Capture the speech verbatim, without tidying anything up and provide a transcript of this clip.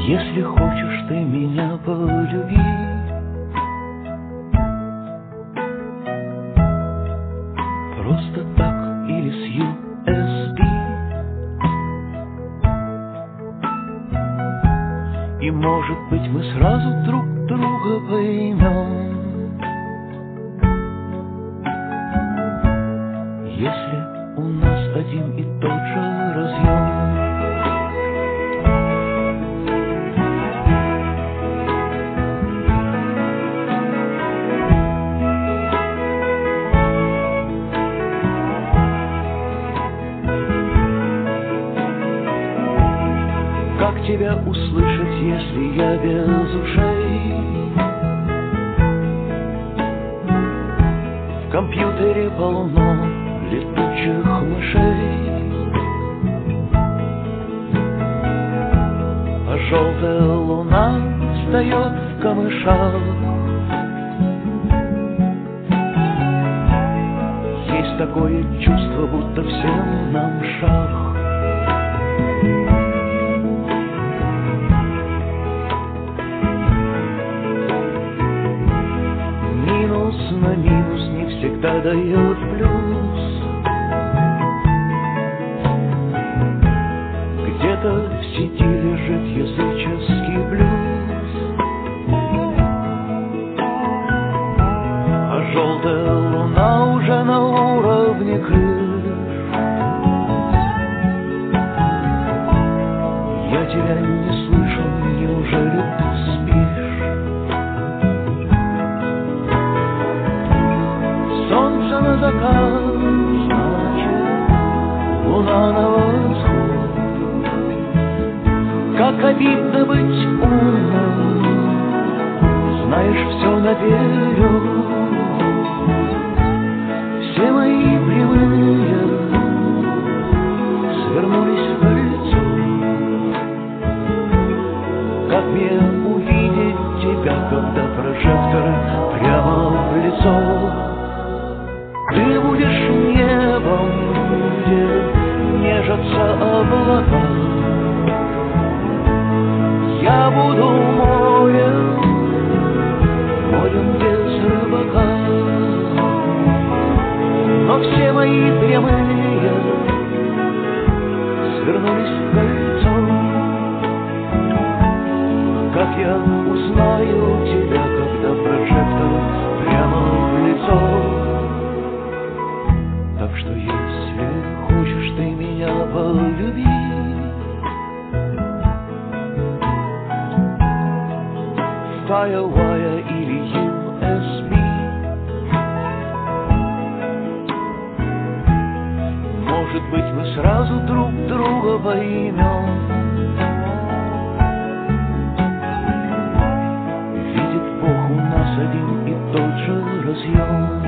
Если хочешь ты меня полюбить, просто так или с ю эс би, и может быть мы сразу друг друга поймем, если у нас один и тот же разъем. Как тебя услышать, если я без ушей? В компьютере полно летучих мышей, а желтая луна встает в камышах. Есть такое чувство, будто всем нам шах. На минус не всегда дает плюс. Где-то в сети лежит языческий блюз, а желтая луна уже на уровне крыш. Я тебя не слышу, неужели ты спишь? Солнце на закат, значит, луна на восход. Как обидно быть умным, знаешь все наперед. Все мои прямые свернулись в кольцо. Как мне увидеть тебя, когда прожекторы прямо в лицо? Ты будешь небом, где нежатся облака. Я буду морем, морем без рыбака. Но все мои прямые свернулись в кольцо. Как я узнаю тебя, когда прожектор прямо в лицо? Так что если хочешь ты меня полюбить, Firewire или ю эс би, может быть мы сразу друг друга поймем. Видит Бог, у нас один и тот же разъем.